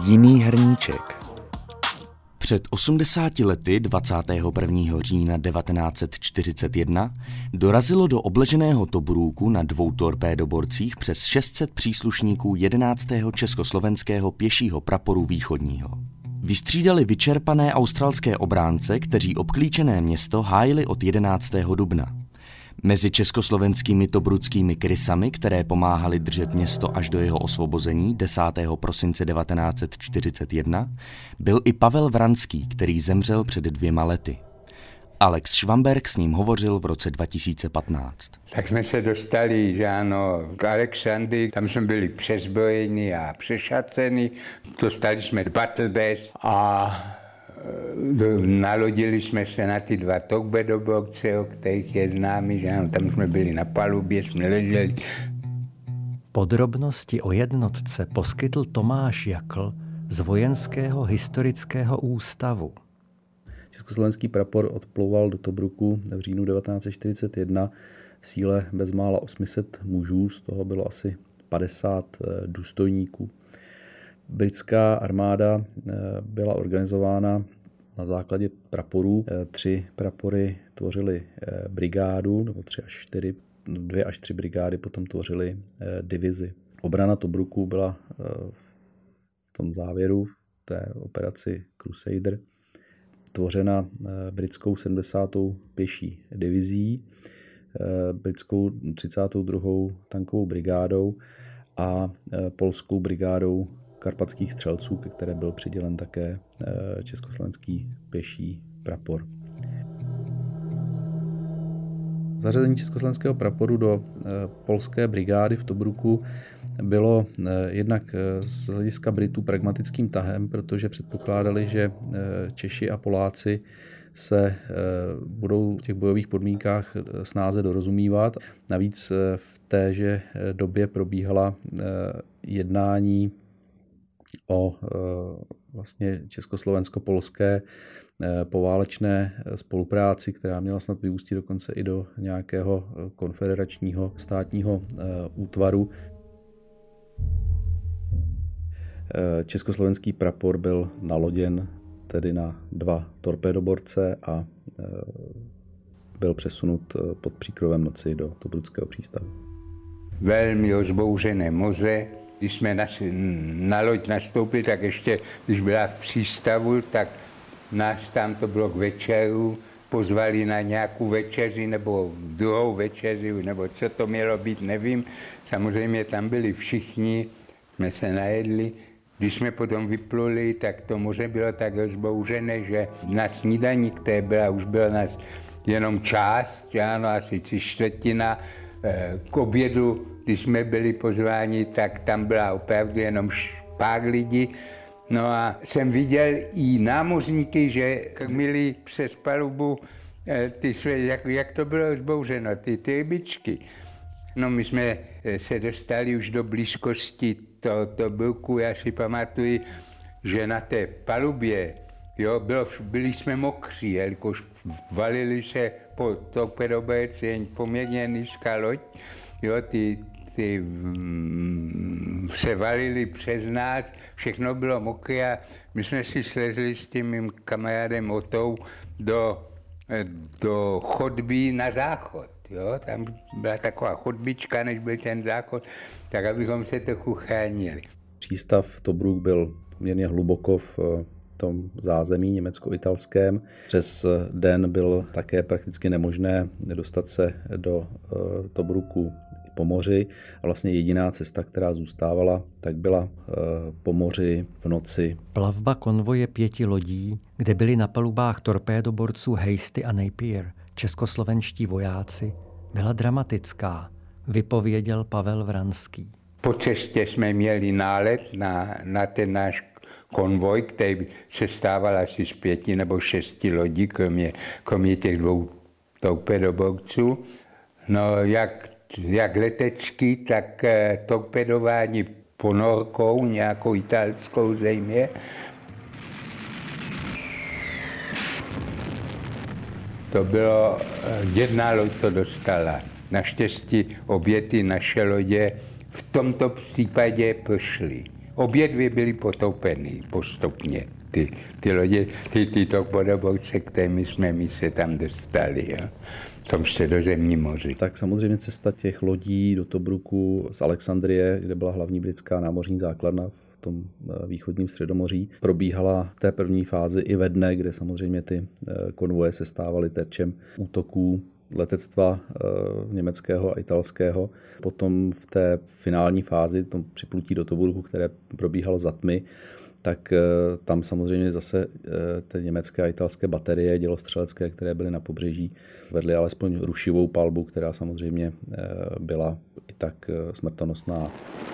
Jiný hrníček. Před 80 lety 21. října 1941 dorazilo do obleženého Tobrúku na 2 torpédoborcích přes 600 příslušníků 11. československého pěšího praporu východního. Vystřídali vyčerpané australské obránce, kteří obklíčené město hájili od 11. dubna. Mezi československými tobruckými krysami, které pomáhali držet město až do jeho osvobození 10. prosince 1941, byl i Pavel Vranský, který zemřel před 2 lety. Alex Švamberg s ním hovořil v roce 2015. Tak jsme se dostali, že ano, k Alexandrii, tam jsme byli přezbrojeni a přešaceni, dostali jsme battle dress a nalodili jsme se na ty 2 torpédoborce, o kterých je známý, že ano, tam jsme byli na palubě, jsme leželi. Podrobnosti o jednotce poskytl Tomáš Jakl z Vojenského historického ústavu. Československý prapor odplouval do Tobruku v říjnu 1941 v síle bezmála 800 mužů, z toho bylo asi 50 důstojníků. Britská armáda byla organizována na základě praporů. 3 prapory tvořily brigádu, nebo 2 až 3 brigády potom tvořily divizi. Obrana Tobruku byla v tom závěru, v té operaci Crusader, tvořena britskou 70. pěší divizí, britskou 32. tankovou brigádou a polskou brigádou karpatských střelců, ke které byl přidělen také československý pěší prapor. Zařazení československého praporu do polské brigády v Tobruku bylo jednak z hlediska Britů pragmatickým tahem, protože předpokládali, že Češi a Poláci se budou v těch bojových podmínkách snáze dorozumívat. Navíc v téže době probíhala jednání o vlastně československo-polské poválečné spolupráci, která měla snad vyústit dokonce i do nějakého konfederačního státního útvaru. Československý prapor byl naloděn tedy na 2 torpédoborce a byl přesunut pod příkrovem noci do Tobruckého přístavu. Velmi rozbouřené moře. Když jsme na loď nastoupili, tak ještě, když byla v přístavu, tak nás tam to bylo k večeru, pozvali na nějakou večeři nebo druhou večeři, nebo co to mělo být, nevím. Samozřejmě tam byli všichni, jsme se najedli. Když jsme potom vypluli, tak to moře bylo tak rozbouřené, že na snídani, které byla, už byla nás jenom část, ano, asi 3/4. K obědu, když jsme byli pozváni, tak tam byla opravdu jenom pár lidí. No a jsem viděl i námořníky, že krmili přes palubu ty své, jak to bylo rozbouřeno, ty rybičky. No my jsme se dostali už do blízkosti Tobruku. Já si pamatuju, že na té palubě, jo, byli jsme mokří, jelikož valili se po torpédoborce poměrně nízká loď, jo, ty se valili přes nás, všechno bylo mokré a my jsme si slezli s tím mým kamarádem Otou do chodby na záchod. Jo? Tam byla taková chodbička, než byl ten záchod, tak abychom se trochu chránili. Přístav Tobruk byl poměrně hluboko v tom zázemí německo-italském. Přes den byl také prakticky nemožné dostat se do Tobruku po moři a vlastně jediná cesta, která zůstávala, tak byla po moři v noci. Plavba konvoje 5 lodí, kde byli na palubách torpédoborců Hasty a Napier českoslovenští vojáci, byla dramatická, vypověděl Pavel Vranský. Po cestě jsme měli nálet na ten náš konvoj, který se stával asi z 5 nebo 6 lodí, kromě těch 2 torpédoborců. No jak letecky, tak torpedování ponorkou, nějakou italskou zřejmě. To bylo, 1 loď to dostala. Naštěstí obě ty naše lodě v tomto případě prošly. Obě dvě byly potopeny postupně. Ty lodě, ty toboborce, kterými jsme my se tam dostali, jo, v tom Středozemním moři. Tak samozřejmě cesta těch lodí do Tobruku z Alexandrie, kde byla hlavní britská námořní základna v tom východním Středomoří, probíhala v té první fázi i ve dne, kde samozřejmě ty konvoje se stávaly terčem útoků letectva německého a italského. Potom v té finální fázi, tom připlutí do Tobruku, které probíhalo za tmy, tak tam samozřejmě zase ty německé a italské baterie dělostřelecké, které byly na pobřeží, vedly alespoň rušivou palbu, která samozřejmě byla i tak smrtonosná.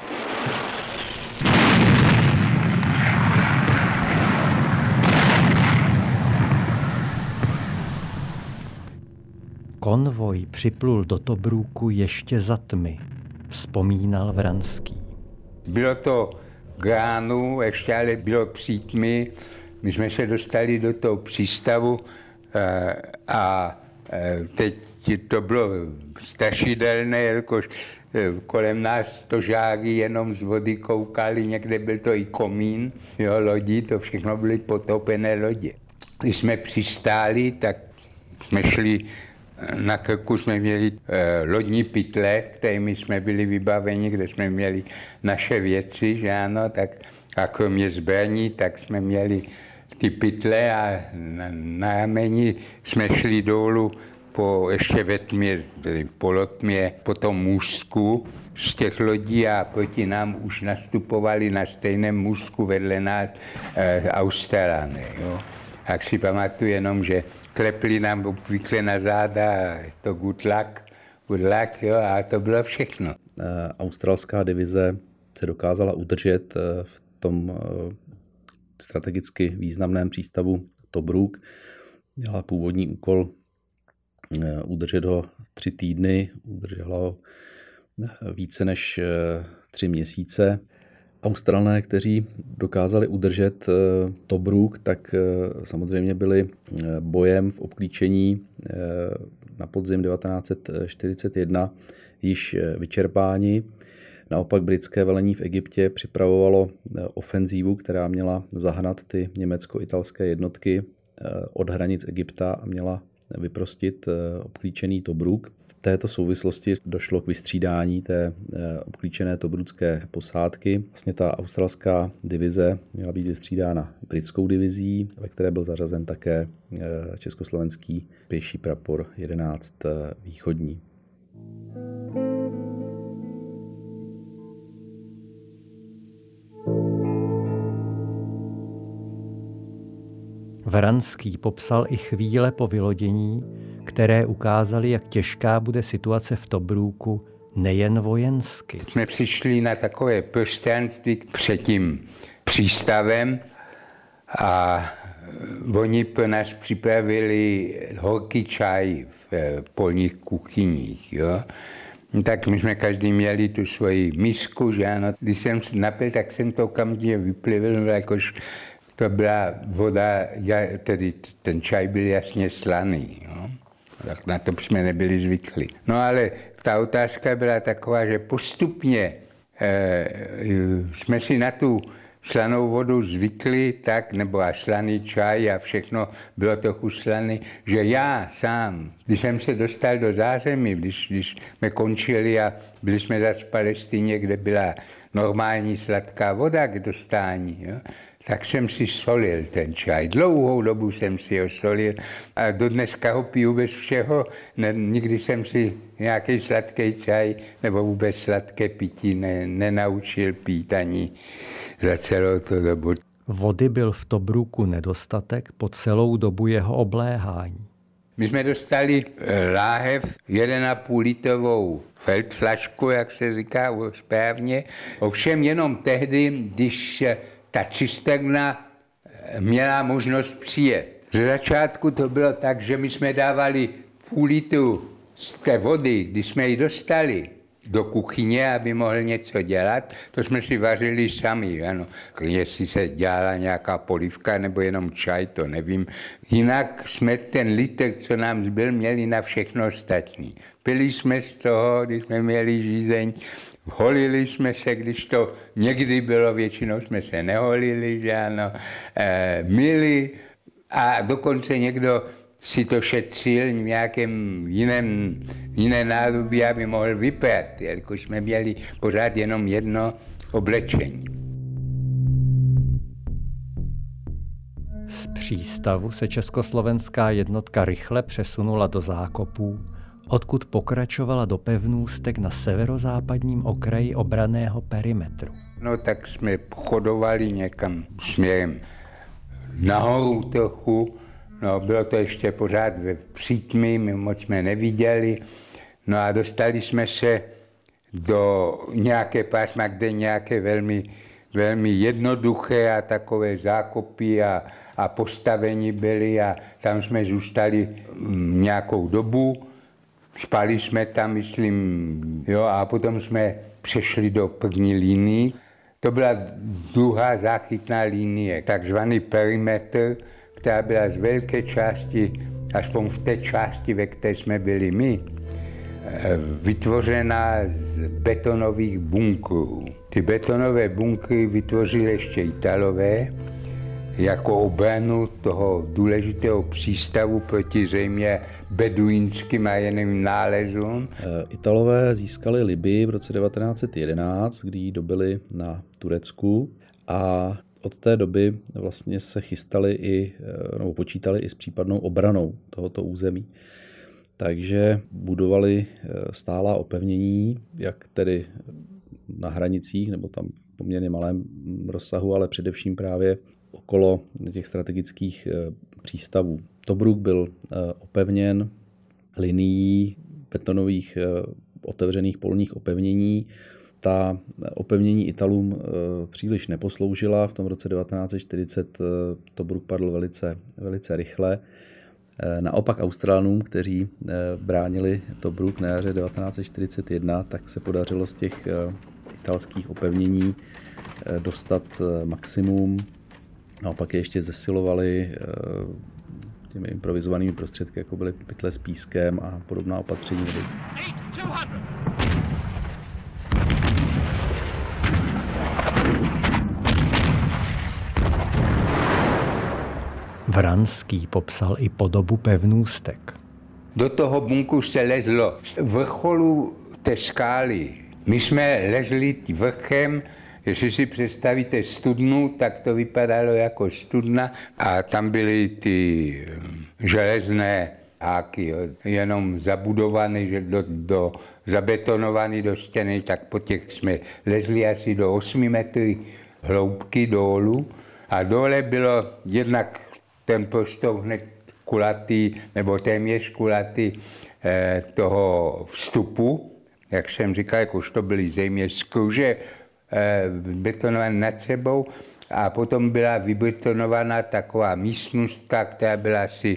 Konvoj připlul do Tobruku ještě za tmy, vzpomínal Vranský. Bylo to k ránu, ještě ale bylo přítmy. My jsme se dostali do toho přístavu a teď to bylo strašidelné, jelikož kolem nás to žágy jenom z vody koukali, někde byl to i komín, jo, lodí, to všechno byly potopené lodě. Když jsme přistáli, tak jsme šli, na krku jsme měli lodní pytle, kterými jsme byli vybaveni, kde jsme měli naše věci, že ano, tak a kromě zbraní, tak jsme měli ty pytle a na rameni jsme šli dolů ještě ve tmě, tedy v polotmě, po tom můstku z těch lodí a proti nám už nastupovali na stejném můstku vedle nás Australané. Jo. Tak si pamatuju jenom, že klepli nám obvykle na záda to good luck, jo, a to bylo všechno. Australská divize se dokázala udržet v tom strategicky významném přístavu Tobruk. Měla původní úkol udržet ho 3 týdny, udržela ho více než 3 měsíce. Australané, kteří dokázali udržet Tobruk, tak samozřejmě byli bojem v obklíčení na podzim 1941 již vyčerpáni. Naopak britské velení v Egyptě připravovalo ofenzívu, která měla zahnat ty německo-italské jednotky od hranic Egypta a měla vyprostit obklíčený Tobruk. V této souvislosti došlo k vystřídání té obklíčené tobrucké posádky. Vlastně ta australská divize měla být vystřídána britskou divizí, ve které byl zařazen také československý pěší prapor 11 východní. Vranský popsal i chvíle po vylodění, které ukázaly, jak těžká bude situace v Tobruku nejen vojensky. Jsme přišli na takové prostranství před tím přístavem a oni pro nás připravili horký čaj v polních kuchyních. Jo? Tak my jsme každý měli tu svoji misku, že ano. Když jsem se napil, tak jsem to okamžitě vyplivil, jakož to byla voda, tedy ten čaj byl jasně slaný. Jo? Tak na to jsme nebyli zvyklí. No ale ta otázka byla taková, že postupně jsme si na tu slanou vodu zvykli, tak, nebo a slaný čaj a všechno bylo trochu slaný, že já sám, když jsem se dostal do zázemí, když jsme končili a byli jsme zase v Palestině, kde byla normální sladká voda k dostání, jo, tak jsem si solil ten čaj. Dlouhou dobu jsem si ho solil a do dneska ho piju bez všeho. Nikdy jsem si nějaký sladký čaj nebo vůbec sladké pití nenaučil pít ani za celou tu dobu. Vody byl v Tobruku nedostatek po celou dobu jeho obléhání. My jsme dostali láhev 1,5 litrovou feldflašku, jak se říká správně. Ovšem jenom tehdy, když ta cisterna měla možnost přijet. Ze začátku to bylo tak, že my jsme dávali 0,5 litru z té vody, když jsme ji dostali, do kuchyně, aby mohl něco dělat. To jsme si vařili sami. Ano. Jestli se dělala nějaká polívka nebo jenom čaj, to nevím. Jinak jsme ten litr, co nám zbyl, měli na všechno ostatní. Pili jsme z toho, když jsme měli žízeň, holili jsme se, když to někdy bylo, většinou jsme se neholili, že ano, myli a dokonce někdo si to šetřil v nějakém jiné nádobí, aby mohl vyprat, jelikož jsme měli pořád jenom jedno oblečení. Z přístavu se československá jednotka rychle přesunula do Zákopů, odkud pokračovala do pevnůstek na severozápadním okraji obranného perimetru. No tak jsme chodovali někam směrem nahoru trochu. No, bylo to ještě pořád ve přítmí, my moc jsme neviděli. No a dostali jsme se do nějaké pásma, kde nějaké velmi jednoduché a takové zákopy a postavení byly a tam jsme zůstali nějakou dobu. Spali jsme tam, myslím, jo, a potom jsme přešli do první linie. To byla druhá záchytná linie, takzvaný perimetr, která byla z velké části, aspoň v té části, ve které jsme byli my, vytvořena z betonových bunkrů. Ty betonové bunkry vytvořili ještě Italové jako obranu toho důležitého přístavu proti zřejmě beduínským a jiným nálezům. Italové získali Libii v roce 1911, kdy ji dobyli na Turecku a od té doby vlastně se chystali nebo počítali i s případnou obranou tohoto území. Takže budovali stálá opevnění, jak tedy na hranicích, nebo tam v poměrně malém rozsahu, ale především právě okolo těch strategických přístavů. Tobruk byl opevněn linií betonových otevřených polních opevnění. Ta opevnění Italům příliš neposloužila. V tom roce 1940 Tobruk padl velice rychle. Naopak Australanům, kteří bránili Tobruk na jaře 1941, tak se podařilo z těch italských opevnění dostat maximum. Naopak je ještě zesilovali těmi improvizovanými prostředky, jako byly pytle s pískem a podobná opatření. Vranský popsal i podobu pevnůstek. Do toho bunkru se lezlo z vrcholu té skály. My jsme lezli vrchem, jestli si představíte studnu, tak to vypadalo jako studna a tam byly ty železné háky, jo, jenom zabudované, zabetonované do stěny, tak po těch jsme lezli asi do 8 metrů hloubky dolů a dole bylo jednak ten prostor hned kulatý, nebo téměř kulatý toho vstupu, jak jsem říkal, jakož to byly zřejmě skruže betonované nad sebou a potom byla vybetonovaná taková místnostka, která byla asi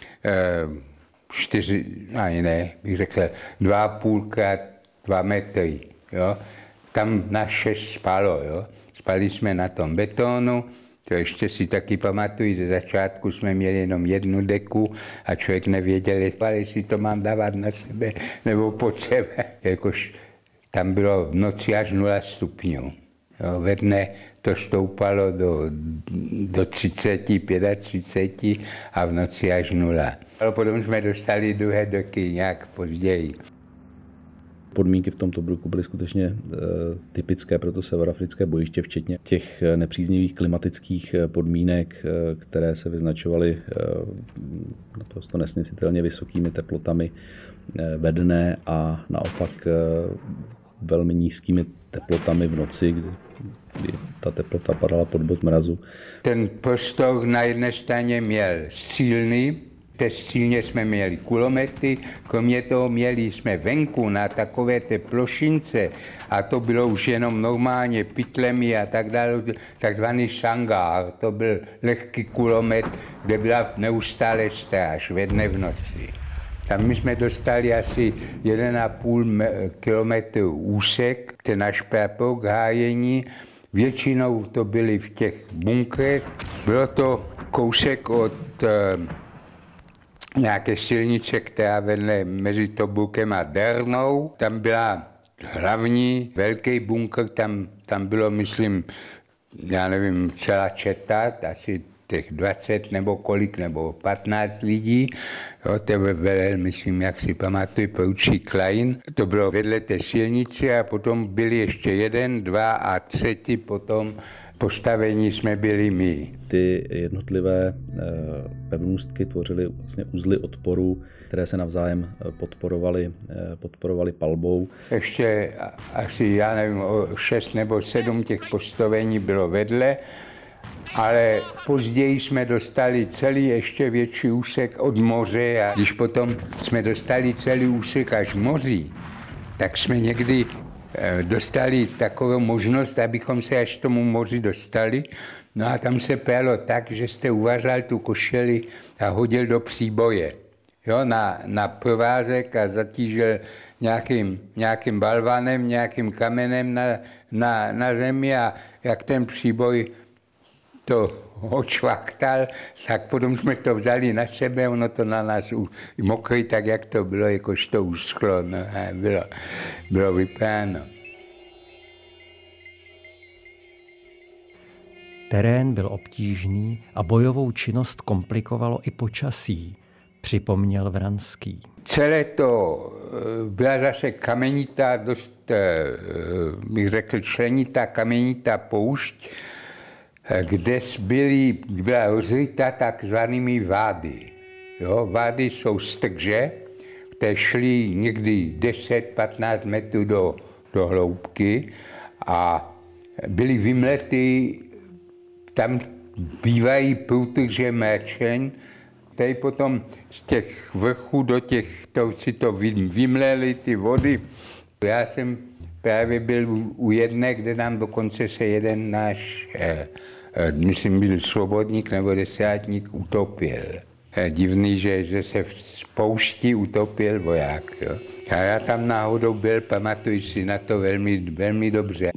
2,5 krát 2 metry. Jo. Tam nás 6 spalo. Jo. Spali jsme na tom betonu. To ještě si taky pamatuju, ze začátku jsme měli jenom jednu deku a člověk nevěděl, jestli to mám dávat na sebe nebo pod sebe. Jakož tam bylo v noci až 0 stupňů. Jo, ve dne to stoupalo do 30, 35 a v noci až 0. Ale potom jsme dostali druhé deky nějak později. Podmínky v tom Tobruku byly skutečně typické pro to severoafrické bojiště, včetně těch nepříznivých klimatických podmínek, které se vyznačovaly naprosto nesnesitelně vysokými teplotami ve dne a naopak velmi nízkými teplotami v noci, kdy ta teplota padala pod bod mrazu. Ten prostor na jedné straně měl střílny, v té střílně jsme měli kulomety, kromě toho měli jsme venku na takové té plošince a to bylo už jenom normálně pytlemi a tak dále, takzvaný šangár, to byl lehký kulomet, kde byla neustále stráž ve dne v noci. Tam my jsme dostali asi 1,5 kilometru úsek, ten náš prapor k hájení. Většinou to byly v těch bunkrech. Bylo to kousek od nějaké silnice, která vedle mezi Tobrukem a Dernou. Tam byla hlavní velký bunkr, tam bylo, myslím, já nevím, celá četa, asi těch 20 nebo kolik, nebo 15 lidí. Jo, to velel, myslím, jak si pamatuju, poručík Klein. To bylo vedle té silnice a potom byli ještě 1, 2 a 3 potom postavení jsme byli my. Ty jednotlivé pevnostky tvořily vlastně uzly odporu, které se navzájem podporovaly palbou. Ještě asi, já nevím, 6 nebo 7 těch postavení bylo vedle, ale později jsme dostali celý ještě větší úsek od moře a když potom jsme dostali celý úsek až moří, tak jsme někdy dostali takovou možnost, abychom se až k tomu moři dostali. No a tam se pélo tak, že jste uvařal tu košeli a hodil do příboje. Jo, na provázek a zatížil nějakým balvanem, nějakým kamenem na zemi a jak ten příboj to očvaktal, tak potom jsme to vzali na sebe, ono to na nás mokrý, tak jak to bylo, jakož to uschlo, no a bylo vypráno. Terén byl obtížný a bojovou činnost komplikovalo i počasí, připomněl Vranský. Celé to byla zase kamenitá, dost, bych řekl, členitá kamenitá poušť, kde byla rozryta takzvanými vády. Jo, vády jsou strže, které šly někdy 10-15 metrů do hloubky a byly vymlety, tam bývají průtrže mračen, které potom z těch vrchů do těch, to si to vymleli ty vody. Já jsem právě byl u jedné, kde nám dokonce se jeden náš, myslím, byl svobodník nebo desátník, utopil. Divný, že se v poušti utopil voják. Jo. A já tam náhodou byl, pamatuji si na to velmi, velmi dobře.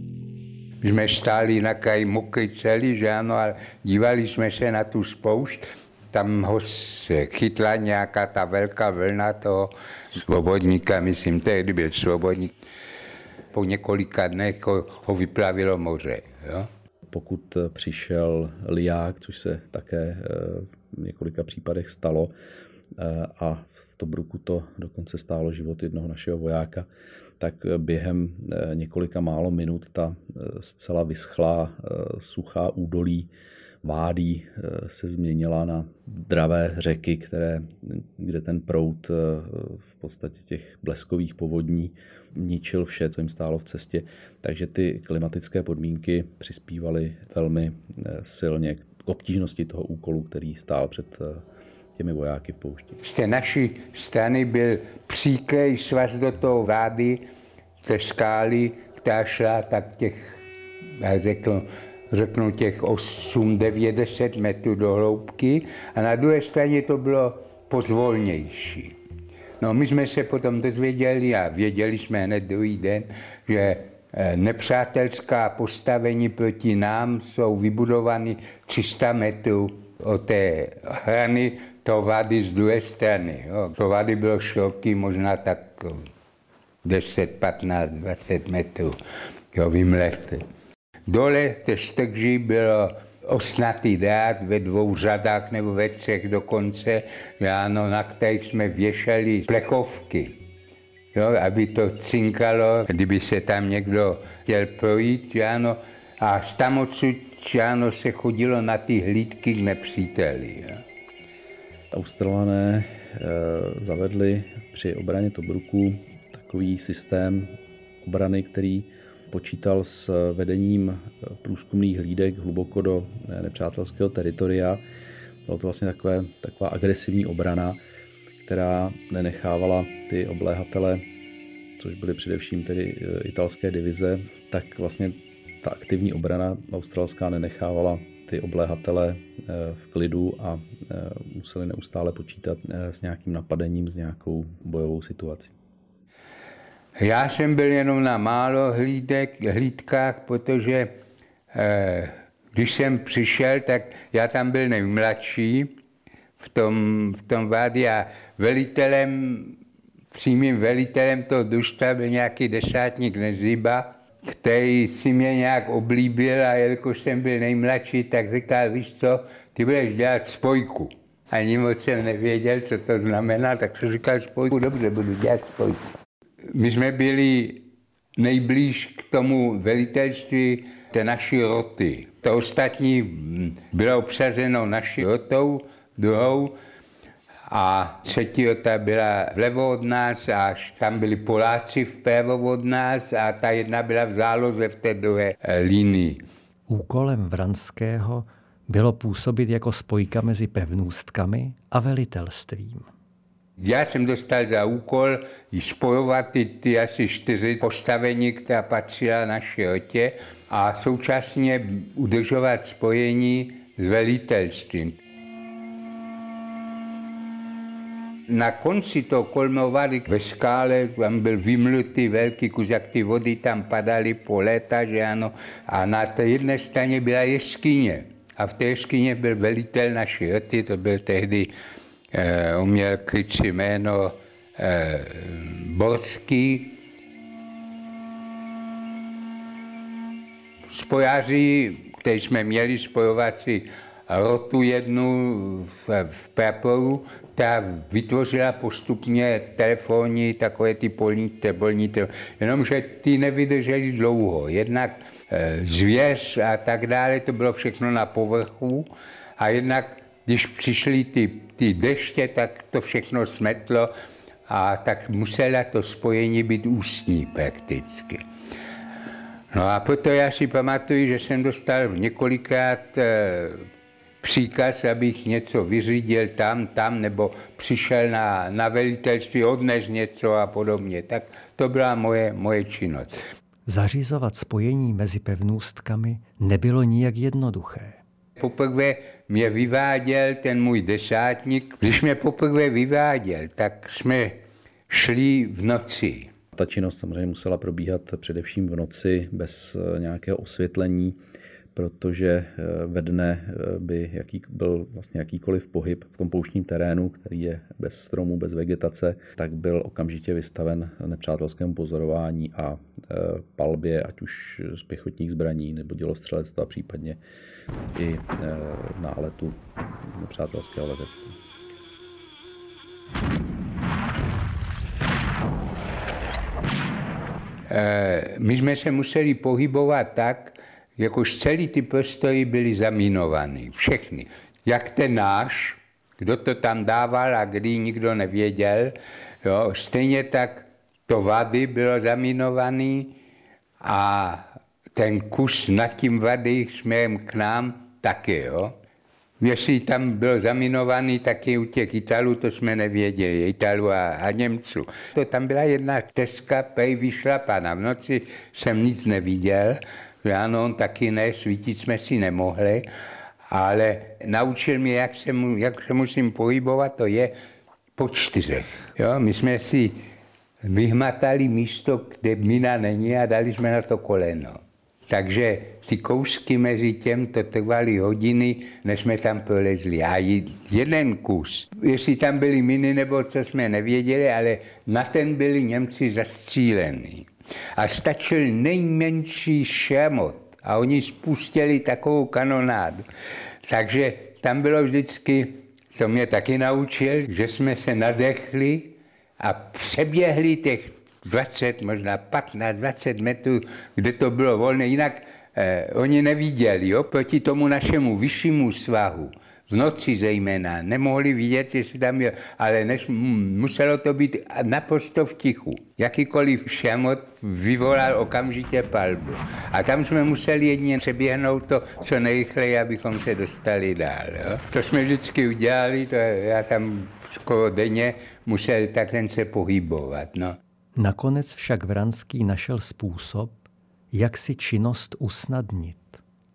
My jsme stáli na kraji mokrý celý, že ano, ale dívali jsme se na tu spoušť. Tam ho chytla nějaká ta velká vlna toho svobodníka, myslím, tehdy byl svobodník. Po několika dnech ho vyplavilo moře. Jo. Pokud přišel liják, což se také v několika případech stalo, a v Tobruku to dokonce stálo život jednoho našeho vojáka, tak během několika málo minut ta zcela vyschlá suchá údolí vádí se změnila na dravé řeky, kde ten proud v podstatě těch bleskových povodní ničil vše, co jim stálo v cestě. Takže ty klimatické podmínky přispívaly velmi silně k obtížnosti toho úkolu, který stál před těmi vojáky v poušti. Z té naší strany byl příkrej svaz do toho vády, té skály, která šla tak těch, já řeknu těch 8, 9, 10 metrů do hloubky a na druhé straně to bylo pozvolnější. No my jsme se potom dozvěděli a věděli jsme hned druhý den, že nepřátelská postavení proti nám jsou vybudovány 300 metrů od té hrany toho vady z druhé strany. Jo. To vady bylo široký možná tak 10, 15, 20 metrů, jo, vymlety. Dole té strží bylo osnatý drát ve 2 řadách nebo ve 3 dokonce, ano, na kterých jsme věšali plechovky, jo, aby to cinkalo, kdyby se tam někdo chtěl projít, ano, a tam odsud se chodilo na ty hlídky k nepříteli. Jo. Australané zavedli při obraně Tobruku takový systém obrany, který počítal s vedením průzkumných hlídek hluboko do nepřátelského teritoria. Bylo to vlastně taková agresivní obrana, která nenechávala ty obléhatele, což byly především tedy italské divize, tak vlastně ta aktivní obrana australská nenechávala ty obléhatele v klidu a museli neustále počítat s nějakým napadením, s nějakou bojovou situací. Já jsem byl jenom na málo hlídkách, protože když jsem přišel, tak já tam byl nejmladší v tom vádí a přímým velitelem toho družstva byl nějaký desátník Neziba, který si mě nějak oblíbil a jelikož jsem byl nejmladší, tak říkal, víš co, ty budeš dělat spojku. Ani moc jsem nevěděl, co to znamená, tak jsem říkal spojku, dobře, budu dělat spojku. My jsme byli nejblíž k tomu velitelství té naší roty. To ostatní bylo obsazeno naší rotou, druhou, a třetí rota byla vlevo od nás, až tam byli Poláci vpravo od nás a ta jedna byla v záloze v té druhé linii. Úkolem Vranského bylo působit jako spojka mezi pevnůstkami a velitelstvím. Já jsem dostal za úkol spojovat ty asi 4 postavení, která patřila naší rotě a současně udržovat spojení s velitelstvím. Na konci toho kolmovady ve skále tam byl vymlutý velký kus, jak ty vody tam padaly po léta, že ano. A na té jedné straně byla jeskyně. A v té jeskyně byl velitel naší roty, to byl tehdy, on měl krycí jméno Borský. Spojáři, kteří jsme měli spojovací rotu jednu v praporu, ta vytvořila postupně telefonní, takové ty polní, jenomže ty nevydrželi dlouho. Jednak zvěř a tak dále, to bylo všechno na povrchu a jednak, když přišly ty deště, tak to všechno smetlo a tak muselo to spojení být ústní prakticky. No a proto já si pamatuju, že jsem dostal několikrát příkaz, abych něco vyřídil tam, nebo přišel na velitelství, odnes něco a podobně. Tak to byla moje činnost. Zařizovat spojení mezi pevnůstkami nebylo nijak jednoduché. Poprvé mě vyváděl ten můj desátník. Když mě poprvé vyváděl, tak jsme šli v noci. Ta činnost samozřejmě musela probíhat především v noci bez nějakého osvětlení, protože ve dne by byl vlastně jakýkoliv pohyb v tom pouštním terénu, který je bez stromů, bez vegetace, tak byl okamžitě vystaven nepřátelskému pozorování a palbě, ať už z pěchotních zbraní nebo dělostřelectva, případně i náletu nepřátelského letectva. My jsme se museli pohybovat tak, jakož celý ty prostory byly zaminovaný, všechny. Jak ten náš, kdo to tam dával a kdy nikdo nevěděl, jo, stejně tak to vady bylo zaminovaný a ten kus nad tím vady směrem k nám taky. Jo. Jestli tam bylo zaminovaný taky u těch Italů, to jsme nevěděli, Italů a Němců. To tam byla jedna stezka prej vyšlapaná, v noci jsem nic neviděl, ano, on taky ne, svítit jsme si nemohli, ale naučil mě, jak se musím pohybovat, to je po 4. Jo, my jsme si vyhmatali místo, kde mina není a dali jsme na to koleno. Takže ty kousky mezi těm to trvaly hodiny, než jsme tam prolezli. A jeden kus, jestli tam byly miny nebo co jsme nevěděli, ale na ten byli Němci zastřílení. A stačil nejmenší šramot a oni spustili takovou kanonádu. Takže tam bylo vždycky, co mě taky naučil, že jsme se nadechli a přeběhli těch 20, možná 15, 20 metrů, kde to bylo volné. Jinak oni neviděli, jo, proti tomu našemu vyššímu svahu. V noci zejména nemohli vidět, jestli tam je, ale muselo to být naprosto v tichu. Jakýkoliv šamot vyvolal okamžitě palbu. A tam jsme museli jedině přeběhnout to co nejrychleji, abychom se dostali dál. Jo. To jsme vždycky udělali, to já tam skoro denně musel takhle se pohybovat. No. Nakonec však Vranský našel způsob, jak si činnost usnadnit.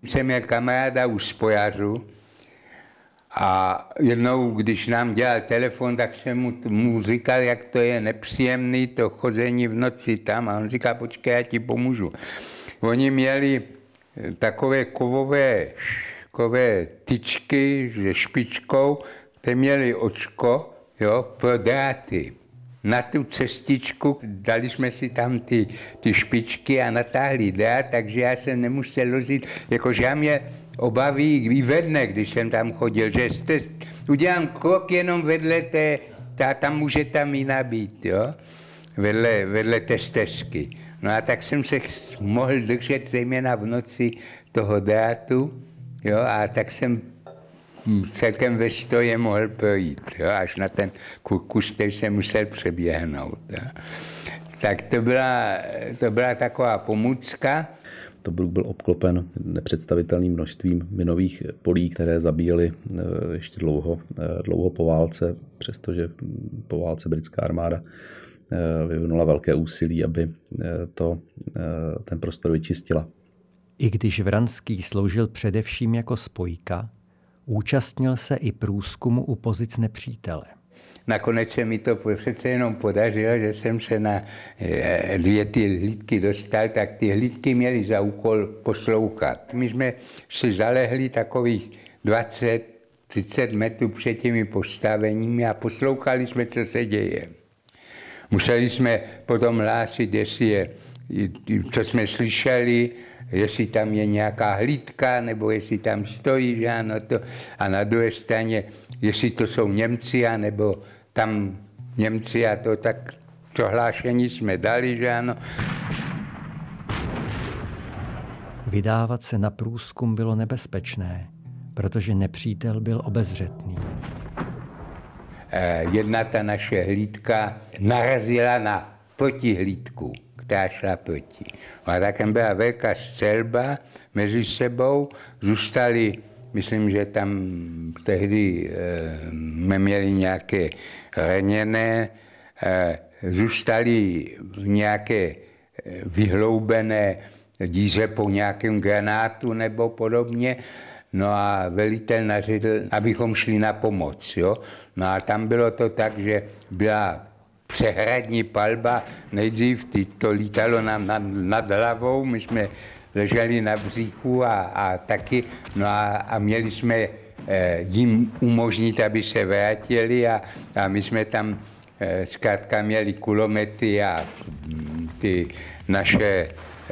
Jsem měl kamaráda už z Pojařu a jednou, když nám dělal telefon, tak jsem mu říkal, jak to je nepříjemný, to chození v noci tam. A on říká, počkej, já ti pomůžu. Oni měli takové kovové tyčky se špičkou, které měli očko, jo, pro dráty. Na tu cestičku dali jsme si tam ty špičky a natáhli drát, takže já jsem nemusel lozit, jakože já mě obaví i ve dne, když jsem tam chodil, že udělám krok jenom vedle tam může tam jiná být, jo, vedle té stezky. No a tak jsem se mohl držet zejména v noci toho drátu, jo, a tak jsem celkem ve stoje mohl projít, jo, až na ten kus, který jsem musel přeběhnout. Jo. Tak to byla taková pomůcka. Tobruk byl obklopen nepředstavitelným množstvím minových polí, které zabíjely ještě dlouho po válce, přestože po válce britská armáda vyvinula velké úsilí, aby ten prostor vyčistila. I když Vranský sloužil především jako spojka, účastnil se i průzkumu u pozic nepřítele. Nakonec se mi to přece jenom podařilo, že jsem se na 2 ty hlídky dostal, tak ty hlídky měly za úkol poslouchat. My jsme si zalehli takových 20-30 metrů před těmi postaveními a poslouchali jsme, co se děje. Museli jsme potom hlásit, co jsme slyšeli, jestli tam je nějaká hlídka, nebo jestli tam stojí, že ano, a na druhé straně, jestli to jsou Němci, nebo tam Němci a to, tak to hlášení jsme dali, že ano. Vydávat se na průzkum bylo nebezpečné, protože nepřítel byl obezřetný. Jedna ta naše hlídka narazila na protihlídku, která šla proti. A takem byla velká střelba mezi sebou, zůstali, myslím, že tam tehdy jsme měli nějaké raněné, zůstali v nějaké vyhloubené díře po nějakém granátu nebo podobně. No a velitel naředl, abychom šli na pomoc. Jo? No a tam bylo to tak, že byla přehradní palba, nejdřív to lítalo nám nad hlavou, my jsme leželi na bříchu a taky, no a měli jsme jim umožnit, aby se vrátili a my jsme tam zkrátka měli kulomety a ty naše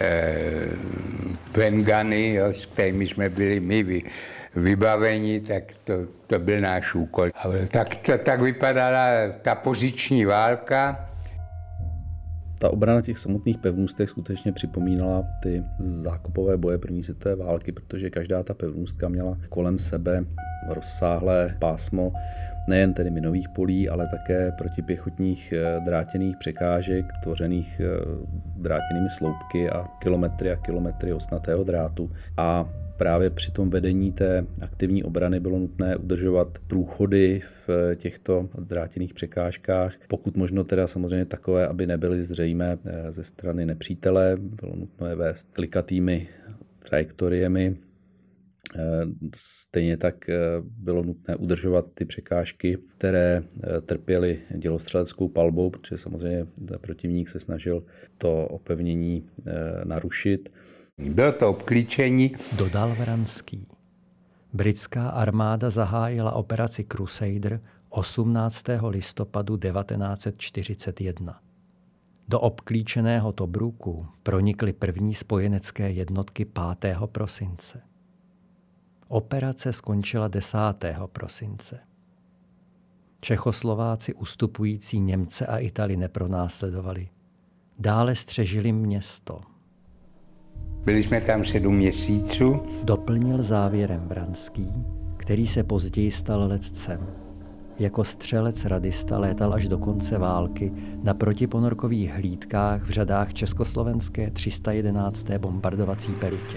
bengany, s kterými jsme byli my vybaveni, tak to byl náš úkol. Tak vypadala ta poziční válka. Ta obrana těch samotných pevnůstek skutečně připomínala ty zákopové boje první světové války, protože každá ta pevnůstka měla kolem sebe rozsáhlé pásmo nejen tedy minových polí, ale také protipěchotních drátěných překážek, tvořených drátěnými sloupky a kilometry ostnatého drátu. A právě při tom vedení té aktivní obrany bylo nutné udržovat průchody v těchto drátěných překážkách. Pokud možno teda samozřejmě takové, aby nebyly zřejmé ze strany nepřítele, bylo nutné vést klikatými trajektoriemi. Stejně tak bylo nutné udržovat ty překážky, které trpěly dělostřeleckou palbou, protože samozřejmě protivník se snažil to opevnění narušit. Bylo to obklíčení. Dodal Vranský. Britská armáda zahájila operaci Crusader 18. listopadu 1941. Do obklíčeného Tobruku pronikly první spojenecké jednotky 5. prosince. Operace skončila 10. prosince. Čechoslováci ustupující Němce a Italy nepronásledovali. Dále střežili město. Byli jsme tam 7 měsíců. Doplnil závěrem Vranský, který se později stal letcem. Jako střelec radista létal až do konce války na protiponorkových hlídkách v řadách československé 311. bombardovací perutě.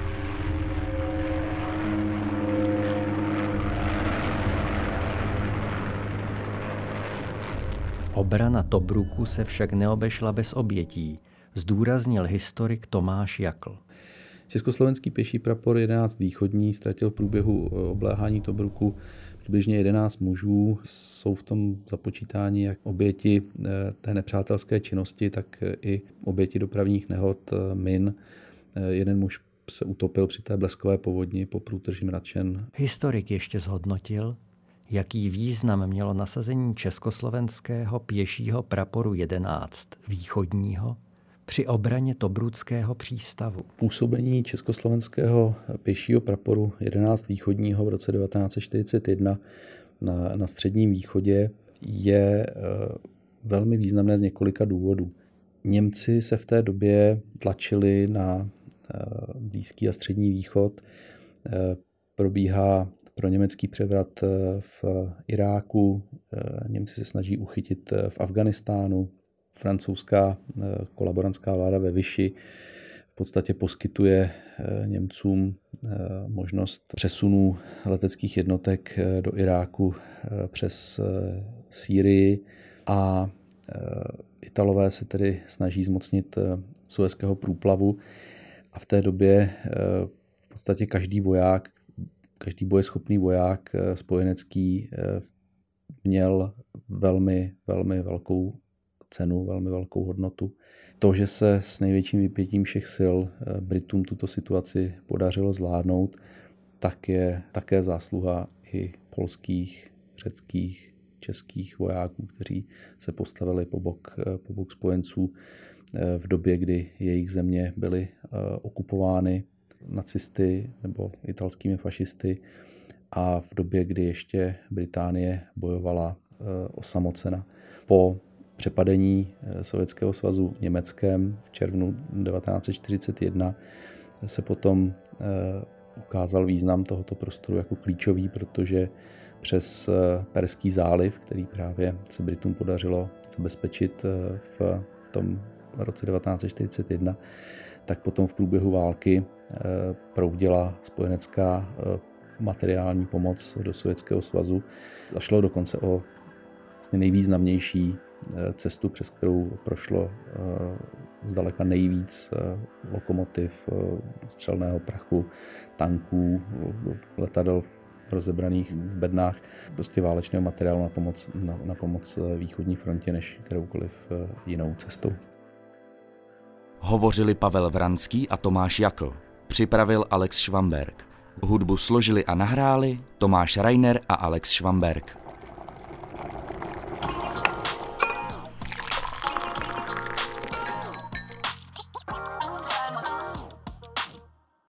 Obrana Tobruku se však neobešla bez obětí, zdůraznil historik Tomáš Jakl. Československý pěší prapor 11 východní ztratil v průběhu obléhání Tobruku přibližně 11 mužů. Jsou v tom započítáni jak oběti té nepřátelské činnosti, tak i oběti dopravních nehod, min. Jeden muž se utopil při té bleskové povodni po průtrží Mračen. Historik ještě zhodnotil, jaký význam mělo nasazení československého pěšího praporu 11 východního při obraně Tobruckého přístavu. Působení československého pěšího praporu 11 východního v roce 1941 na středním východě je velmi významné z několika důvodů. Němci se v té době tlačili na Blízký a Střední východ. Probíhá pro německý převrat v Iráku. Němci se snaží uchytit v Afghánistánu. Francouzská kolaborantská vláda ve Vichy v podstatě poskytuje Němcům možnost přesunu leteckých jednotek do Iráku přes Sýrii a Italové se tedy snaží zmocnit Suezského průplavu a v té době v podstatě každý bojeschopný voják spojenecký měl velmi, velmi velkou cenu, velmi velkou hodnotu. To, že se s největším vypětím všech sil Britům tuto situaci podařilo zvládnout, tak je také zásluha i polských, řeckých, českých vojáků, kteří se postavili po bok spojenců v době, kdy jejich země byly okupovány nacisty nebo italskými fašisty a v době, kdy ještě Británie bojovala osamocena. Po přepadení Sovětského svazu Německem v červnu 1941 se potom ukázal význam tohoto prostoru jako klíčový, protože přes Perský záliv, který právě se Britům podařilo zabezpečit v tom roce 1941, tak potom v průběhu války proudila spojenecká materiální pomoc do Sovětského svazu. Zašlo dokonce o vlastně nejvýznamnější cestu, přes kterou prošlo zdaleka nejvíc lokomotiv, střelného prachu, tanků, letadel rozebraných v bednách, prostě válečného materiálu na pomoc východní frontě než kteroukoliv jinou cestou. Hovořili Pavel Vranský a Tomáš Jakl. Připravil Alex Švamberk. Hudbu složili a nahráli Tomáš Reiner a Alex Švamberk.